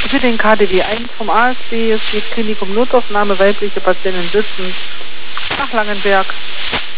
Für den KDW 1 vom ASB, es geht Klinikum Notaufnahme, weibliche Patientin sitzend nach Langenberg.